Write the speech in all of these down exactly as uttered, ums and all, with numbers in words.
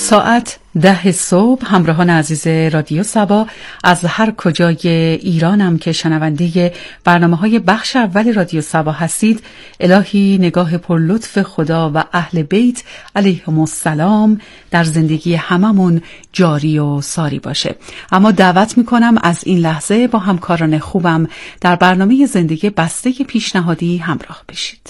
ساعت ده صبح همراهان عزیز رادیو صبا از هر کجای ایرانم که شنونده برنامه‌های بخش اول رادیو صبا هستید، الهی نگاه پر لطف خدا و اهل بیت علیهم السلام در زندگی هممون جاری و ساری باشه. اما دعوت میکنم از این لحظه با همکاران خوبم در برنامه زندگی بسته پیشنهادی همراه بشید.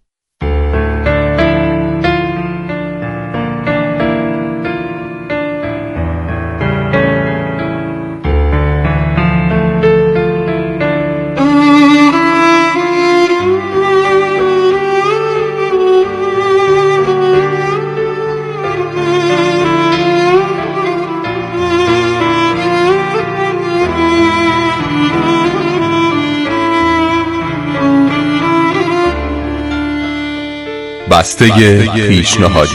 بسته پیشنهادی.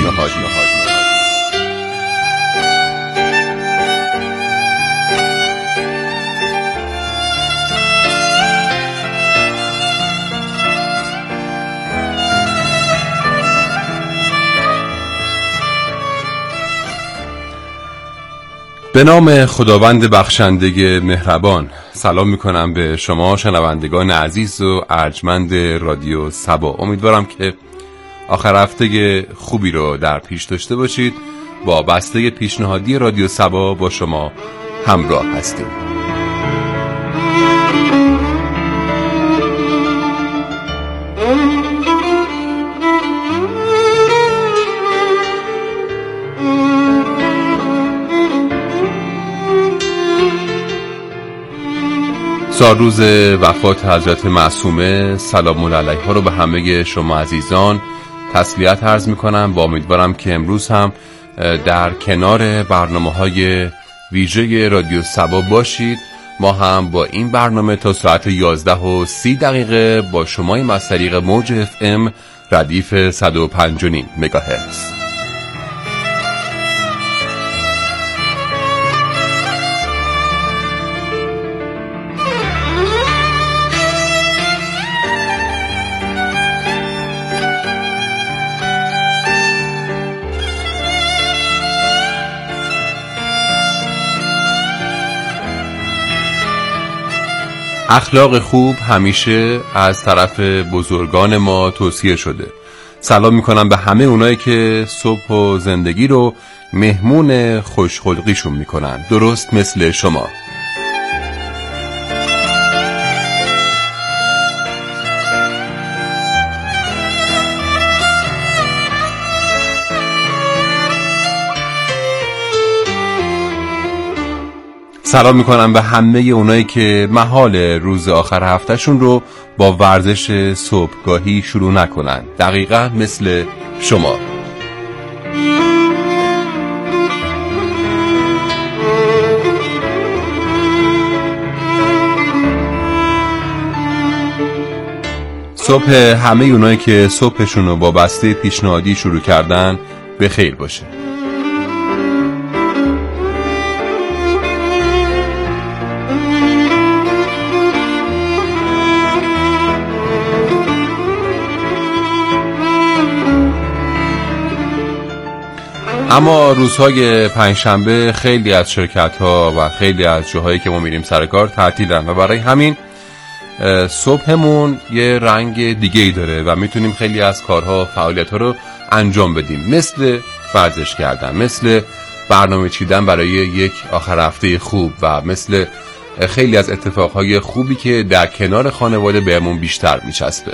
به نام خداوند بخشنده مهربان. سلام میکنم به شما شنوندگان عزیز و ارجمند رادیو صبا. امیدوارم که آخر هفته خوبی رو در پیش داشته باشید. با بسته پیشنهادی رادیو صبا با شما همراه هستیم. سالروز وفات حضرت معصومه سلام الله علیها رو به همه شما عزیزان تسلیت عرض میکنم. با امیدوارم که امروز هم در کنار برنامه‌های ویژه رادیو صبا باشید. ما هم با این برنامه تا ساعت یازده و سی دقیقه با شماییم از طریق موج اف ام ردیف صد و پنج و نیم مگاهرتز. اخلاق خوب همیشه از طرف بزرگان ما توصیه شده. سلام میکنم به همه اونایی که صبح و زندگی رو مهمون خوشخلقیشون میکنن، درست مثل شما. سلام میکنم به همه اونایی که محال روز آخر هفتهشون رو با ورزش صبحگاهی شروع نکنن، دقیقاً مثل شما. صبح همه اونایی که صبحشون رو با بسته پیشنهادی شروع کردن به خیر باشه. اما روزهای پنجشنبه خیلی از شرکت‌ها و خیلی از جاهایی که ما میریم سر کار تعطیلن و برای همین صبحمون یه رنگ دیگه‌ای داره و میتونیم خیلی از کارها و فعالیت‌ها رو انجام بدیم، مثل ورزش کردن، مثل برنامه چیدن برای یک آخر هفته خوب و مثل خیلی از اتفاقهای خوبی که در کنار خانواده بهمون بیشتر میچسبه.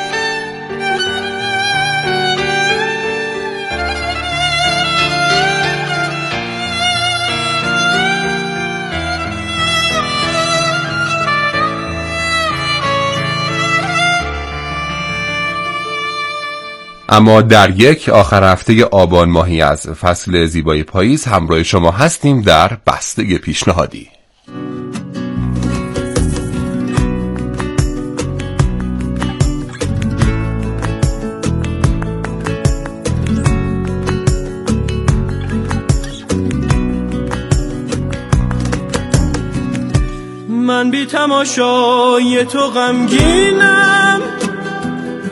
اما در یک آخر هفته آبان ماهی از فصل زیبای پاییز همراه شما هستیم در بسته پیشنهادی. من بی تماشای تو غمگینم،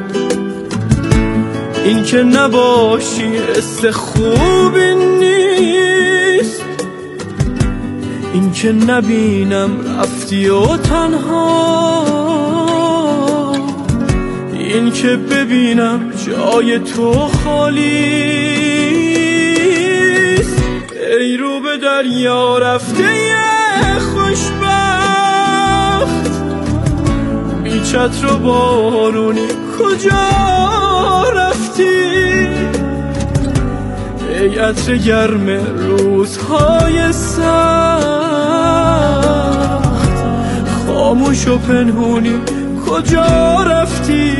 این که نباشی حس خوبی نیست. این که نبینم رفتی و تنها، این که ببینم جای تو خالیست. ای رو به دریا رفته خوشبخت، بی چتر و بارونی کجا رفتی؟ ای عطر گرم روزهای سخت، خاموش و پنهونی کجا رفتی؟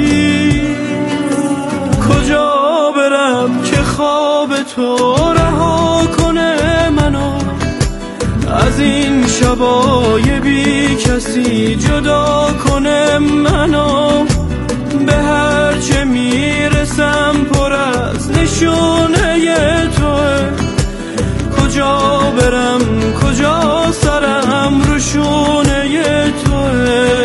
کجا برم که خواب تو رها کنه منو از این شبای بی کسی، جدا کنه منو؟ به هر چه میرسم پر از نشونه توه، کجا برم کجا سرم رو شونه توه.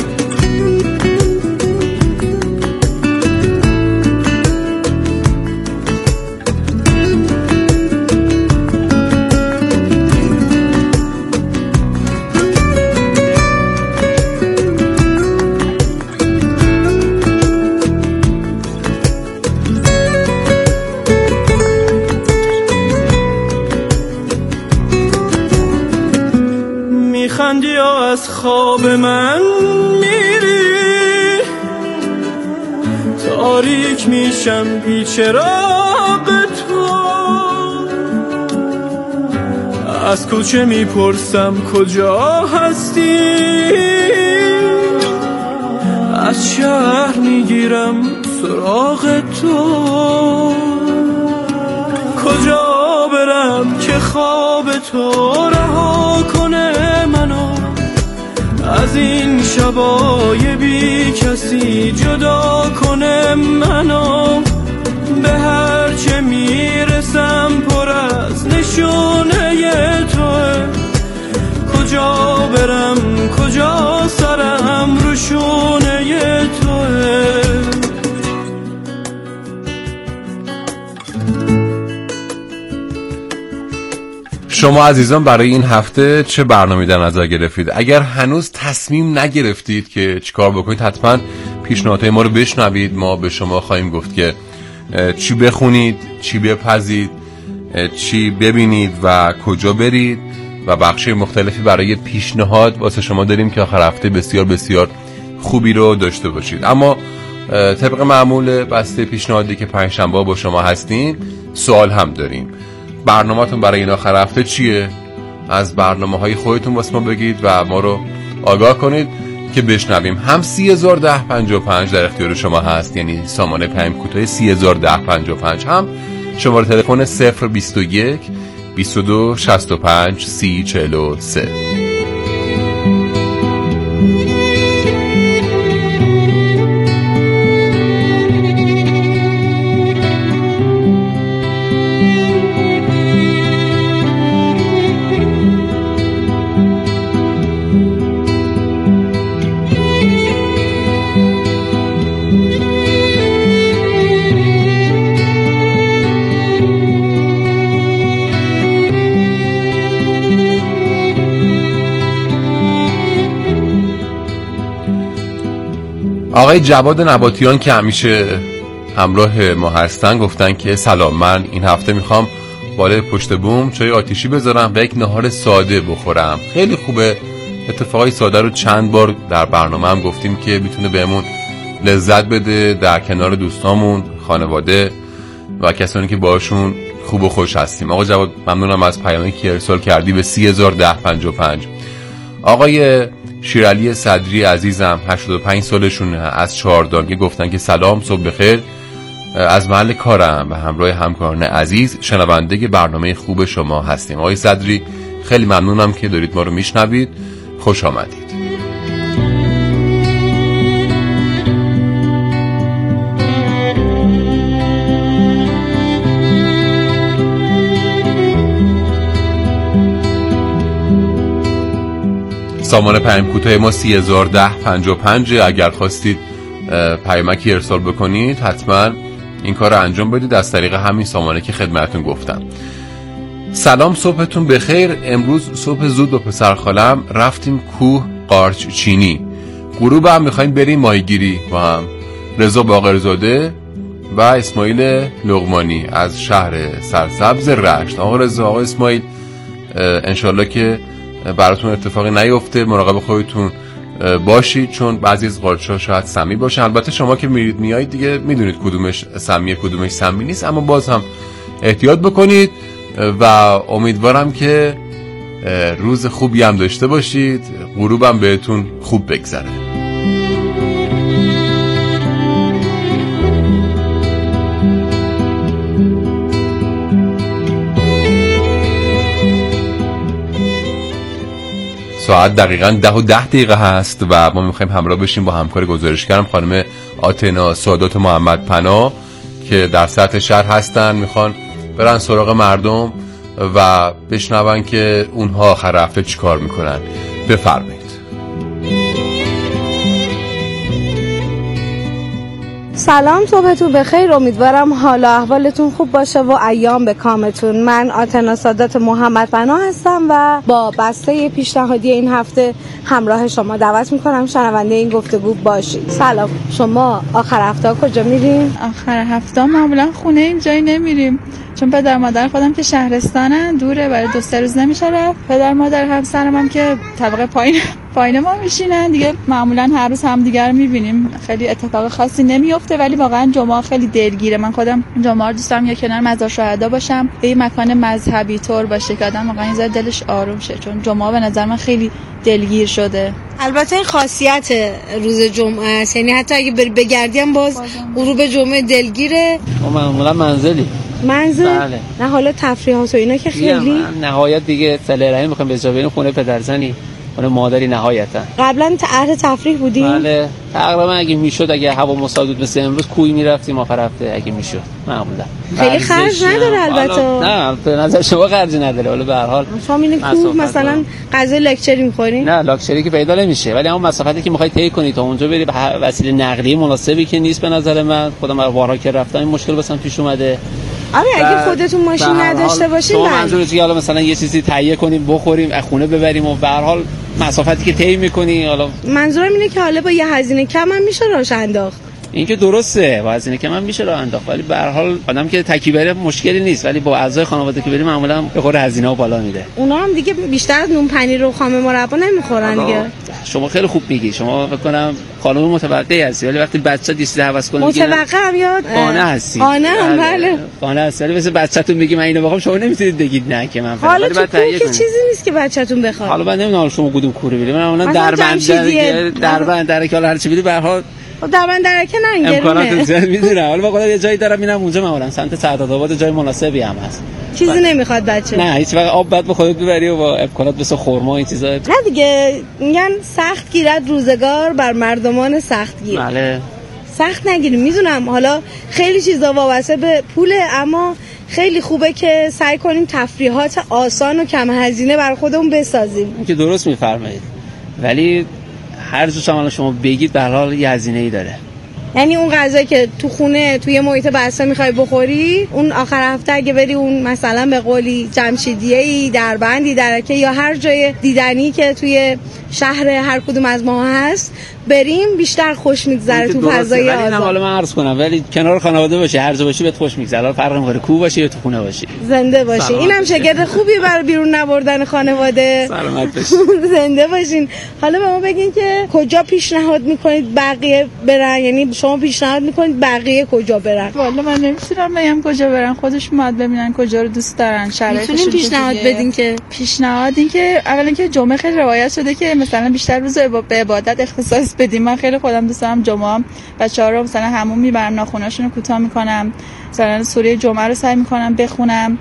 میخندی یا از خواب من میری، تاریک میشم بی چراغ تو. از کوچه میپرسم کجا هستی، از شهر میگیرم سراغ تو. کجا برم که خواب تو رها کنه منو از این شبای بی کسی، جدا کنه منو؟ به هر چه میرسم پر از نشونه توه، کجا برم کجا سرم رو شونه توه. شما عزیزان برای این هفته چه برنامه‌ای در نظر گرفتید؟ اگر هنوز تصمیم نگرفتید که چیکار بکنید، حتما پیشنهادهای ما رو بشنوید. ما به شما خواهیم گفت که چی بخونید، چی بپزید، چی ببینید و کجا برید و بخش‌های مختلفی برای پیشنهاد واسه شما داریم که آخر هفته بسیار بسیار خوبی رو داشته باشید. اما طبق معمول بسته پیشنهادی که پنجشنبه با شما هستیم، سوال هم داریم. برنامه‌تون برای این آخر هفته چیه؟ از برنامه‌های خودتون واسه ما بگید و ما رو آگاه کنید که بشنویم. هم سی هزار و ده پنجاه و پنج در اختیار شما هست، یعنی سامانه پیام کوتاه سی هزار و ده پنجاه و پنج، هم شماره تلفن صفر بیست و یک بیست و دو شصت و پنج سی چهل و سه. آقای جواد نباتیان که همیشه همراه ما هستن گفتن که سلام، من این هفته میخوام بالای پشت بوم چای آتیشی بذارم و یک نهار ساده بخورم. خیلی خوبه. اتفاقای ساده رو چند بار در برنامه هم گفتیم که میتونه بهمون لذت بده در کنار دوستامون، خانواده و کسانی که باشون خوب و خوش هستیم. آقا جواد ممنونم از پیامی که ارسال کردی به سی هزار و ده پنجاه و پنج. آقای شیرالی صدری عزیزم هشتاد و پنج سالشونه، از چهاردانگه گفتن که سلام، صبح بخیر، از محل کارم و همراه همکاران عزیز شنونده برنامه خوب شما هستیم. آقای صدری خیلی ممنونم که دارید ما رو میشنوید. خوش آمدید. سامانه پیام کوتاه ما سی هزار و ده پنجاه و پنج. اگر خواستید پیامکی ارسال بکنید حتما این کار رو انجام بدید از طریق همین سامانه که خدمتتون گفتم. سلام، صبحتون بخیر. امروز صبح زود با پسر خالم رفتیم کوه قارچ چینی. غروب هم میخوایم بریم ماهیگیری با هم. رضا باقرزاده و اسماعیل لقمانی از شهر سرسبز رشت. آقا رضا، آقا اسماعیل، انشالله که براتون اتفاقی نیفته، مراقب خودتون باشید، چون بعضی از قارچ‌ها شاید سمی باشه. البته شما که میرید میایید دیگه میدونید کدومش سمیه کدومش سمی نیست، اما باز هم احتیاط بکنید و امیدوارم که روز خوبی هم داشته باشید، غروبم بهتون خوب بگذره. ساعت دقیقاً ده و ده دقیقه هست و ما میخوایم همراه بشیم با همکار گزارشگرم خانم آتنا سادات محمد پناه که در سطح شهر هستن. میخوان برن سراغ مردم و بشنون که اونها آخر هفته چی کار میکنن. بفرمایید. سلام، صبحتون بخیر. امیدوارم حال و احوالتون خوب باشه و ایام به کامتون. من آتنا سادات محمد پناه هستم و با بسته پیشنهادی این هفته همراه شما دعوت میکنم شنونده این گفتگو باشید. سلام، شما آخر هفته کجا میرین؟ آخر هفته معمولا خونه ایم، جایی نمیریم، چون پدر مادر خودم که شهرستانن، دوره، برای دو سه روز نمیشه رفت. پدر مادر همسرم هم که طبقه پایین پایین ما میشینن دیگه، معمولا هر روز هم دیگر رو میبینیم. خیلی اتفاق خاصی نمیفته، ولی واقعا جمعه خیلی دلگیره. من خودم جمعه رو دوست دارم یا کنار مزار شهدا باشم، یه مکان مذهبی طور باشه که آدم واقعا یه دلش آروم شه، چون جمعه به نظر من خیلی دلگیر شده. البته این خاصیت روز جمعه است، یعنی حتی اگه بری بگردی هم باز غروب جمعه دلگیره. ما معمولا منزلی منزل؟ بله. نه حالا تفریحات و اینا که خیلی نهایت دیگه سله رحیم میخوایم به جا بریم خونه پدرزنی، خونه مادری نهایتا. قبلا اهل تفریح بودی؟ بله تقریبا اگه میشد، اگه هوا مساعد مثل امروز کوی میرفتیم آخر هفته اگه میشد. معمولا خیلی خرج نداره البته. نه به نظر شما خرج نداره، ولی به هر حال شما میرین کوه مثلا غذای لاکچری میخورین؟ نه لاکچری که پیدا نمیشه، ولی اون مسافتی که میخوای طی کنی تا اونجا بری به وسیله نقلیه مناسبی که نیست به نظر من. خودم بارها که رفتم این مشکل واسم پیش اومده. آره اگه خودتون ماشین نداشته باشین شما منظورت که حالا مثلا یه چیزی تهیه کنیم بخوریم از خونه ببریم و به هر حال مسافتی که طی می‌کنی، حالا منظورم اینه که حالا با یه هزینه کم هم میشه راهش انداخت. این که درسته، با هزینه کم هم میشه راه انداخت، ولی به هر حال آدم که تکی بره مشکلی نیست، ولی با اعضای خانواده که بریم معمولا به خود هزینه‌ها بالا میده. اونا هم دیگه بیشتر از نون پنیر و خامه مربا نمیخورن دیگه. شما خیلی خوب میگی، شما فکر کنم خانم متوقعی هستی، ولی وقتی بچه دیستی حواس کنه متوقعم یاد قانع هستی. قانعم بله. قانع هستی، ولی مثل بچه‌تون میگی من اینو بخوام، شما نمیتونید بگید نه که من فعلا. حالا تو که چیزی نیست که بچه‌تون بخواد. حالا من نمیدونم شما کدوم کوره برید، من اون در بند در بند در که حالا هر چی برید به هر حال در بند درکه ننگرونه. امکانات زیاد میدونم، حالا واقعا یه جایی دارم میرم اونجا، معمولا سمت سعادت‌آباد جای مناسبی هم هست. چیزی نمیخواد بچه؟ نه هیچ وقت آب بعد به خودت ببری و با امکانات مثل خرما این چیزا. نه دیگه میگن سخت گیرد روزگار بر مردمان سخت گیر. بله سخت نگیریم. میدونم حالا خیلی چیزا وابسته به پوله، اما خیلی خوبه که سعی کنیم تفریحات آسان و کم هزینه برای خودمون بسازیم. این که درست میفرمایید، ولی هر چیزی شما شما بگید به هر حال یه هزینه‌ای داره. یعنی اون غذایی که تو خونه توی محیط بسته میخوای بخوری، اون آخر هفته اگه بری اون مثلا به قولی جمشیدیه‌ای، دربندی، درکه یا هر جای دیدنی که توی شهر هر کدوم از ما هست بریم، بیشتر خوش میگذره تو فضای آزاد. ولی حالا من عرض کنم، ولی کنار خانواده باشی، هر جا باشی بهت خوش میگذره، فرق نمیکنه کو باشی یا تو خونه باشی. زنده باشی. اینم شگرد خوبی برای بیرون نبردن خانواده. سلامت باشین. زنده باشین. حالا به ما بگین که کجا پیشنهاد میکنید بقیه برن، یعنی شما پیشنهاد میکنید بقیه کجا برن؟ والا من نمیتونم بگم کجا برن، خودشون باید ببینن کجا رو دوست دارن. شرایطشون میتونین پیشنهاد بدین که پیشنهاد این که اولا که جمعه خیلی روایت شده که مثلا بیشتر روز به عبادت اختصاص بدیم. من خیلی خودم دوست دارم جمعه بچه‌ها رو مثلا همون میبرم، ناخوناشون رو کوتاه میکنم، مثلا سوره جمعه رو سعی میکنم بخونم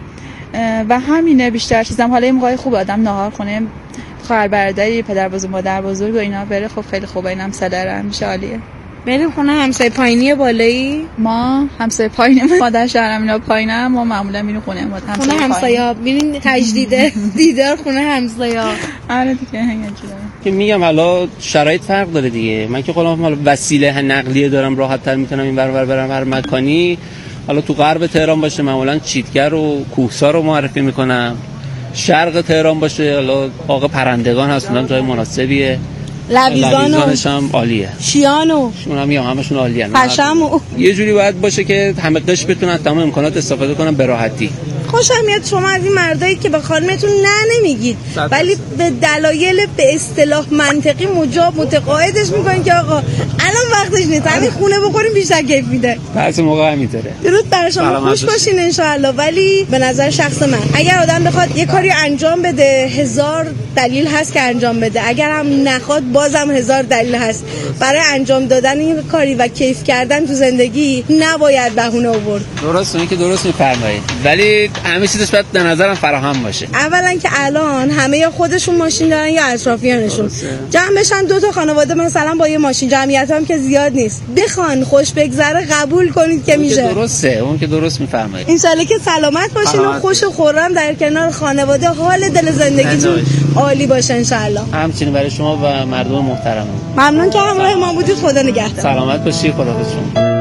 و همینه. بیشتر چیزام حالا این موقع خوب آدم ناهار خونه خواهر برادری، پدر بزرگ، مادر بزرگ و اینا بره، خب خیلی خوبه. اینم صدره میشه عالیه. بریم خونه همسایه پایینی بالایی. ما همسایه پایین مادر شهرم اینا پایینه، ما معمولا میریم خونه ما همسایه خونه همسایه‌ها میرین تجدید دیدار خونه همسایه‌ها. آره دیگه همینجوریه که میگم حالا شرایط فرق داره دیگه. من که خودم حالا وسیله نقلیه دارم، راحت تر میتونم این ور ور برم هر مکانی. حالا تو غرب تهران باشه معمولا چیتگر و کوهسار رو معرفی میکنم، شرق تهران باشه حالا باغ پرندگان هست، اونم جای مناسبیه، لبیزانش هم عالیه، شیانو شون هم یا همشون عالیه. پشمو یه جوری باید باشه که همه قش بتونن تمام امکانات استفاده کنن به راحتی. خوشم میاد شما از این مردایی که به خانمتون نه نمیگید ولی به دلایل به اصطلاح منطقی مجاب متقاعدش میکنین که آقا الان وقتش نیست، همین خونه بخوریم بیشتر کیف میده. بعضی موقع همینطوره. درود بر شما، خوش باشین ان شاء الله. ولی به نظر شخص من اگر آدم بخواد یه کاری انجام بده هزار دلیل هست که انجام بده، اگر هم نخواد بازم هزار دلیل هست برای انجام دادن این کاری و کیف کردن تو زندگی. نباید بهونه آورد. درست اون که درست میفرمایید، ولی همه چیزش باید به نظرم فراهم باشه. اولا که الان همه یا خودشون ماشین دارن یا اطرافیانشون، جمع بشن دو تا خانواده مثلا با یه ماشین، جمعیت هم که زیاد نیست، بخوان خوش بگذره قبول کنید که میشه. اون که درسته، اون که درست میفرمایید. ان شاءالله که سلامت باشین و خوش و خرم در کنار خانواده، حال دل زندگیتون عالی باشه ان شاء الله. همچنین برای شما و مردم محترم. ممنون که همراه ما بودید. خدا نگهدار. سلامت باشید. خدا حافظ.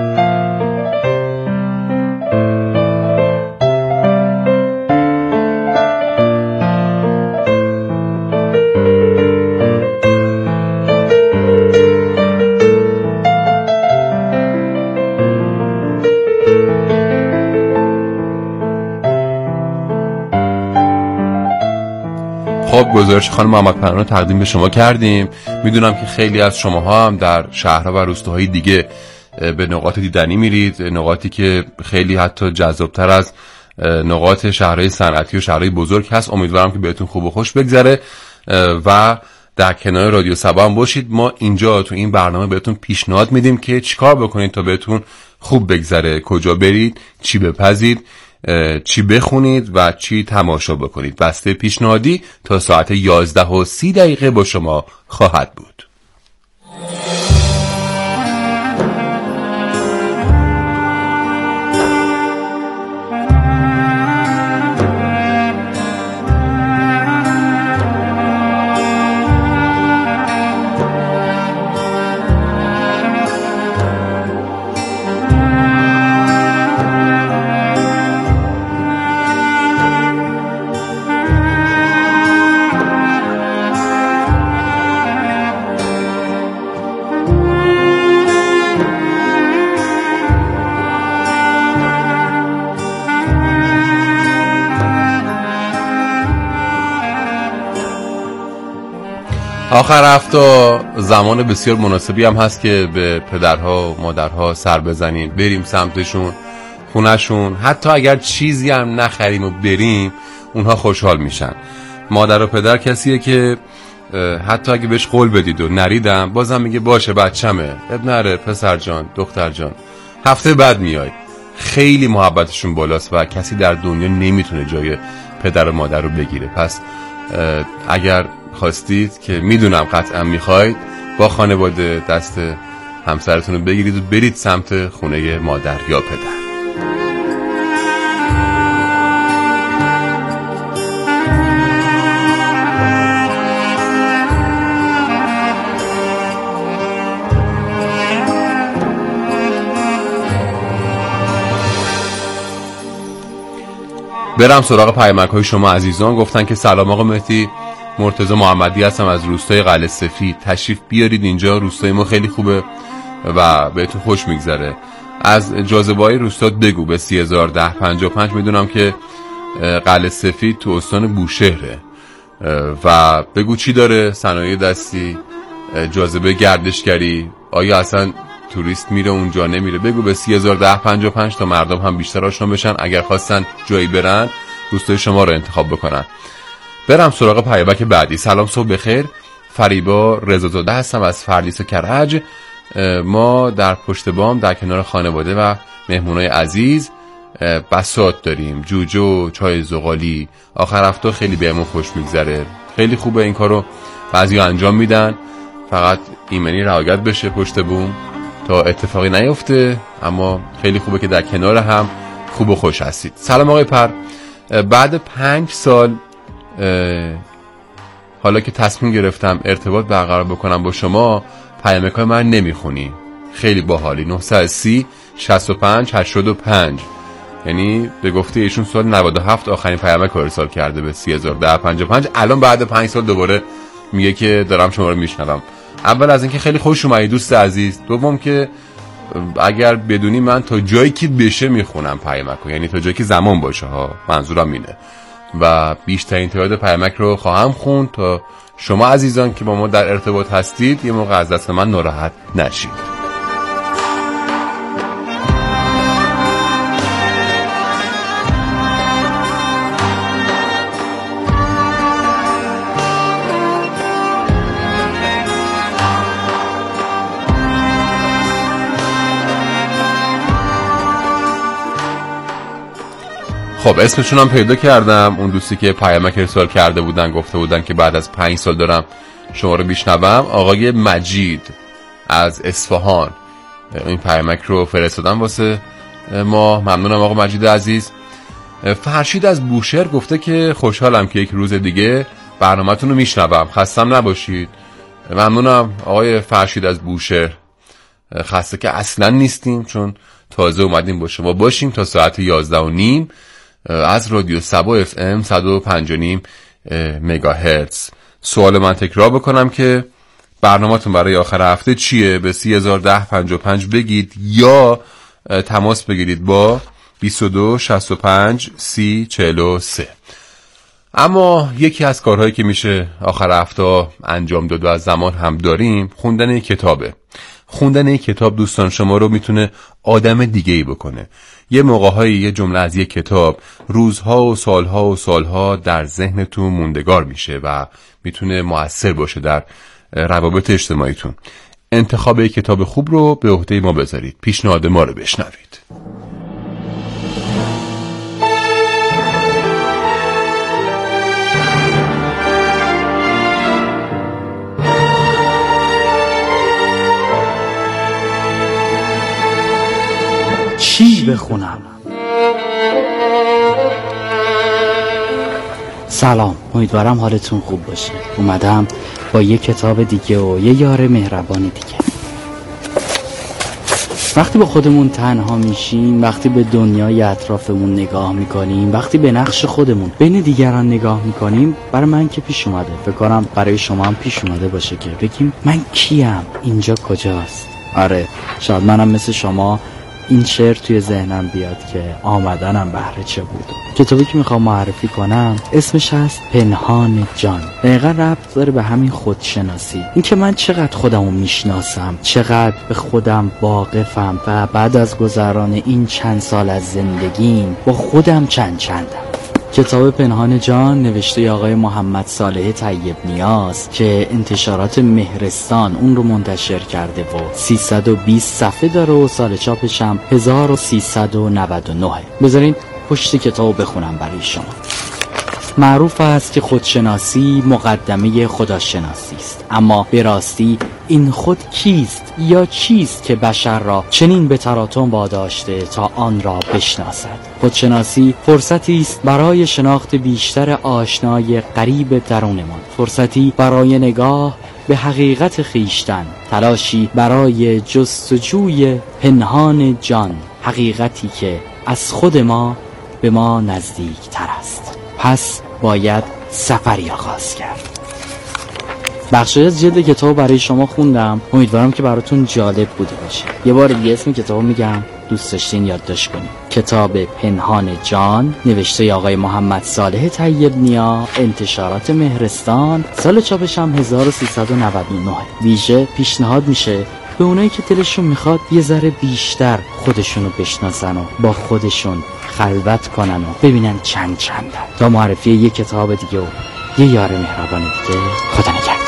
خب گزارش خانم محمد پناه رو تقدیم به شما کردیم. میدونم که خیلی از شماها هم در شهرها و روستاهای دیگه به نقاط دیدنی میرید، نقاطی که خیلی حتی جذابتر از نقاط شهرهای صنعتی و شهرهای بزرگ هست. امیدوارم که بهتون خوب و خوش بگذره و در کنار رادیو سبا هم باشید. ما اینجا تو این برنامه بهتون پیشنهاد میدیم که چیکار بکنید تا بهتون خوب بگذره، کجا برید، چی بپزید، چی بخونید و چی تماشا بکنید. بسته پیشنهادی تا ساعت یازده و سی دقیقه با شما خواهد بود. آخر هفته زمان بسیار مناسبی هم هست که به پدرها و مادرها سر بزنیم، بریم سمتشون، خونهشون. حتی اگر چیزی هم نخریم و بریم اونها خوشحال میشن. مادر و پدر کسیه که حتی اگه بهش قول بدید و نریدم بازم میگه باشه بچمه، اب نره پسر جان دختر جان، هفته بعد میای. خیلی محبتشون بالاست و کسی در دنیا نمیتونه جای پدر و مادر رو بگیره. پس اگر خواستید که میدونم قطعا میخواید، با خانواده دست همسرتون رو بگیرید و برید سمت خونه مادر یا پدر. برم سراغ پیامک‌های شما عزیزان. گفتن که سلام آقا مهدی، مرتضی محمدی هستم از روستای قلعه سفید، تشریف بیارید اینجا، روستای ما خیلی خوبه و بهتون خوش میگذره. از جاذبه‌های روستات بگو به سی هزار و ده پنجاه و پنج. میدونم که قلعه سفید تو استان بوشهره و بگو چی داره، صنایع دستی، جاذبه گردشگری، آیا اصلا توریست میره اونجا نمیره؟ بگو به سی هزار و ده پنجاه و پنج تا مردم هم بیشتر آشنا بشن، اگر خواستن جایی برن روستای شما رو انتخاب بکنن. برم سراغ پیامک بعدی. سلام صبح بخیر، فریبا رضازاده هستم از فردیس کرج. ما در پشت بام در کنار خانواده و مهمونای عزیز بساط داریم، جوجه، چای زغالی. آخر هفته خیلی بهمون خوش میگذره، خیلی خوبه این کارو بعضیا انجام میدن، فقط ایمنی رعایت بشه پشت بوم تا اتفاقی نیفته، اما خیلی خوبه که در کنار هم خوب و خوش هستید. سلام آقای پر، بعد پنج سال حالا که تصمیم گرفتم ارتباط برقرار بکنم با شما، پیامک‌های من نمیخونی، خیلی باحالی. نه سی شصت و پنج هشتاد و پنج. یعنی به گفته ایشون سال نود و هفت آخرین پیامک رو ارسال کرده به سی هزار و ده پنجاه و پنج. الان بعد پنج سال دوباره میگه که دارم شما رو میشنوم. اول از اینکه خیلی خوش اومدی دوست عزیز. دوم که اگر بدونی من تا جایی که بشه میخونم پیامک رو، یعنی تا جایی که زمان باشه ها، منظورم اینه، و بیشترین تعداد پیامک رو خواهم خوند تا شما عزیزان که با ما در ارتباط هستید یه موقع از دست من ناراحت نشید. خب اسمشون هم پیدا کردم. اون دوستی که پیامک ارسال کرده بودن گفته بودن که بعد از پنج سال دارم شما رو میشنوم. آقای مجید از اصفهان این پیامک رو فرستادن واسه ما. ممنونم آقا مجید عزیز. فرشید از بوشهر گفته که خوشحالم که یک روز دیگه برنامه‌تون رو میشنوم، خستم نباشید. ممنونم آقای فرشید از بوشهر. خسته که اصلا نیستیم چون تازه اومدیم با شما باشیم تا ساعت یازده و نیم از رادیو صبا اف ام صد و پنج و نیم مگاهرتز. سوال من تکرار بکنم که برنامه‌تون برای آخر هفته چیه؟ به سی هزار و ده پنجاه و پنج بگید یا تماس بگیرید با بیست و دو شصت و پنج سی چهل و سه. اما یکی از کارهایی که میشه آخر هفته انجام داد و از زمان هم داریم خوندن کتابه. خوندن یک کتاب دوستان شما رو میتونه آدم دیگه‌ای بکنه. یه موقع‌هایی یه جمله از یک کتاب روزها و سالها و سالها در ذهنتون موندگار میشه و میتونه مؤثر باشه در روابط اجتماعیتون. انتخاب یک کتاب خوب رو به عهده ما بذارید. پیشنهاد ما رو بشنوید. چی بخونم؟ سلام، امیدوارم حالتون خوب باشه. اومدم با یه کتاب دیگه و یه یار مهربان دیگه. وقتی با خودمون تنها میشیم، وقتی به دنیای اطرافمون نگاه میکنیم، وقتی به نقش خودمون بین دیگران نگاه میکنیم، برای من که پیش اومده، فکر کنم برای شما هم پیش اومده باشه که بگیم من کیم؟ اینجا کجاست؟ آره، شاید منم مثل شما این شعر توی ذهنم بیاد که آمدنم بهر چه بود. کتابی که میخوام معرفی کنم اسمش هست پنهان جان. دقیقا ربط داره به همین خودشناسی، این که من چقدر خودمو میشناسم، چقدر به خودم واقفم و بعد از گذران این چند سال از زندگیم با خودم چند چندم. کتاب پنهان جان نوشته آقای محمد صالح طیب نیاز که انتشارات مهرستان اون رو منتشر کرده و سیصد و بیست صفحه داره و سال چاپش هم هزار و سیصد و نود و نه. بذارین پشت کتاب بخونم برای شما. معروف است که خودشناسی مقدمه خداشناسی است، اما به راستی این خود کیست یا چیست که بشر را چنین به تلاطم واداشته تا آن را بشناسد؟ خودشناسی فرصتی است برای شناخت بیشتر آشنای غریب درونمان، فرصتی برای نگاه به حقیقت خیشتن، تلاشی برای جستجوی پنهان جان، حقیقتی که از خود ما به ما نزدیک تر است. پس باید سفری آغاز کرد. بخشی از جلد کتاب برای شما خوندم، امیدوارم که براتون جالب بوده باشه. یه بار دیگه اسم کتاب میگم، دوست داشتین یادداشت کنید. کتاب پنهان جان نوشته آقای محمد صالح طیب نیا، انتشارات مهرستان، سال چاپش هم هزار و سیصد و نود و نه. ویژه پیشنهاد میشه به اونایی که دلشون میخواد یه ذره بیشتر خودشونو بشناسن و با خودشون خلوت کنن و ببینن چند چندن. تا معرفی یه کتاب دیگه و یه یار مهربان دیگه، خدا نگهدار.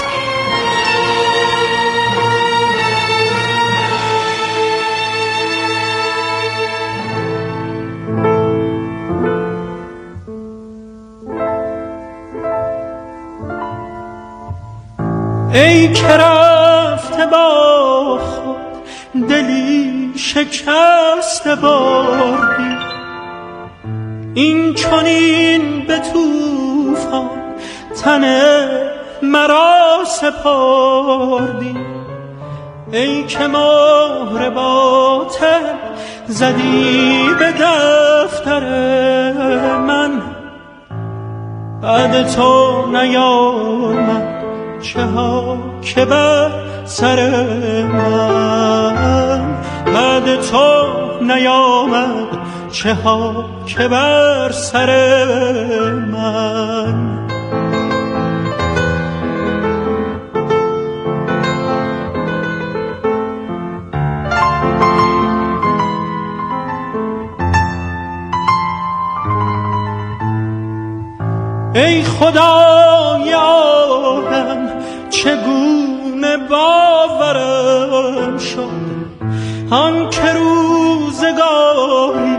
ای که رفته با خود دلی شکست بردی، این چنین به طوفان تن مرا سپردی. ای که مهر باطل زدی به دفتر من، بعد تو نیامد چه ها که بر سر من، بعد تو نیامد چه ها که بر سر من. ای خدایم چگونه باورم شد آن که روزگاری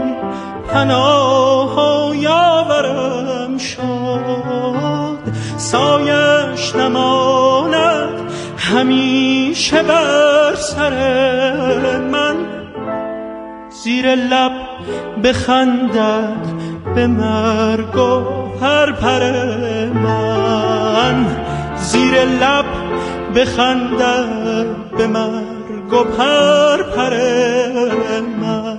پناه یاورم شد، سایش نماند همیشه بر سر من، زیر لب بخندد به مرگ و هر پر من، زیر لب بخندد به مرگ و پر پر من.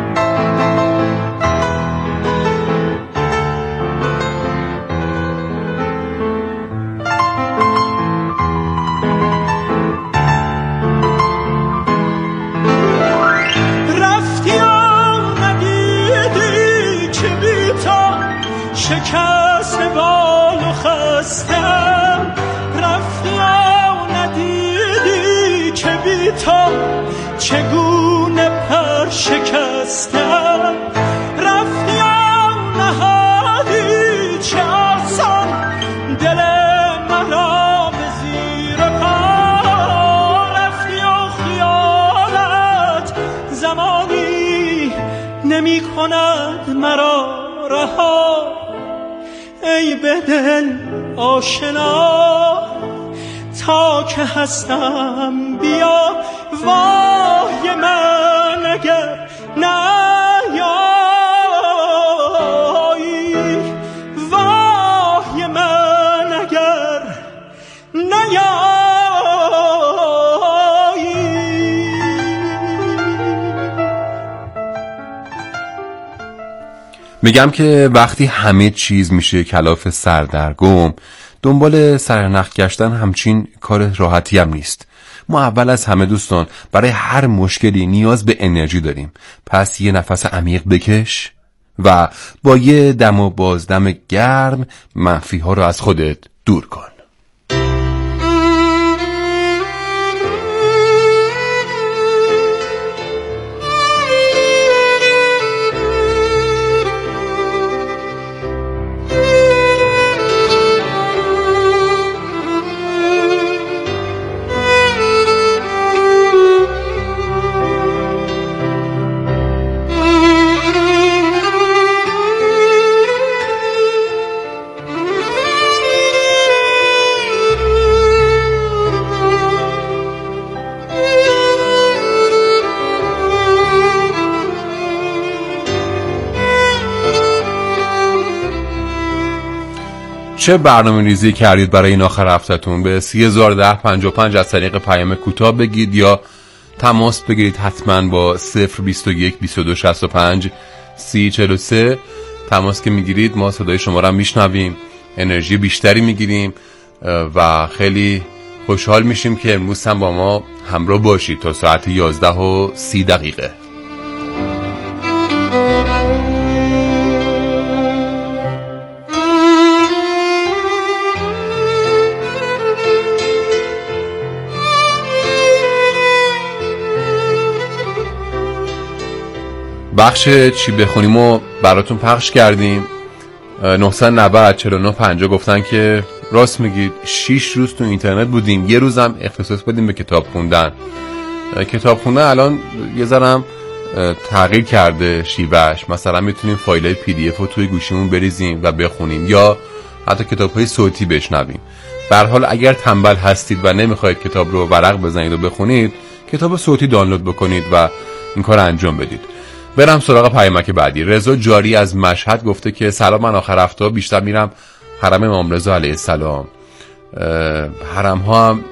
شکست بال و خستم، رفتی و ندیدی که بی تو چگونه پر شکستم، رفتی و نهادی چه آسان دل مرا به زیر پا، رفتی و خیالت زمانی نمی کند مرا رها. ای به دل آشنا تا که هستم بیا، وای من اگر نیایی، وای من اگر نیایی. میگم که وقتی همه چیز میشه کلاف سردرگم، دنبال سرنخ گشتن همچین کار راحتی هم نیست. ما اول از همه دوستان برای هر مشکلی نیاز به انرژی داریم، پس یه نفس عمیق بکش و با یه دم و بازدم گرم منفی ها رو از خودت دور کن. چه برنامه ریزی کردید برای این آخر هفته‌تون؟ به سی هزار و ده پنجاه و پنج از طریق پیام کوتاه بگید یا تماس بگیرید حتما با صفر بیست و یک بیست و دو شصت و پنج سی چهل و سه. تماس که میگیرید ما صدای شما رو میشنویم، انرژی بیشتری میگیریم و خیلی خوشحال میشیم که امروز هم با ما همراه باشید تا ساعت یازده و سی دقیقه. بخش چی بخونیم و براتون پخش کردیم. نه نه صفر چهار نه پنجاه گفتن که راست میگید، شیش روز تو اینترنت بودیم، یه روزم اختصاص بدیم به کتاب خوندن. کتاب خوندن الان یه ذرم تغییر کرده شیوهش، مثلا میتونیم فایلای پی دی اف رو توی گوشیمون بریزیم و بخونیم یا حتی کتاب‌های صوتی بشنویم. به هر حال اگر تنبل هستید و نمیخواید کتاب رو ورق بزنید و بخونید، کتاب صوتی دانلود بکنید و این کار انجام بدید. برم سراغ پیامک بعدی. رضا جاری از مشهد گفته که سلام، من آخر هفته بیشتر میرم حرم امام رضا علیه السلام. حرم ها هم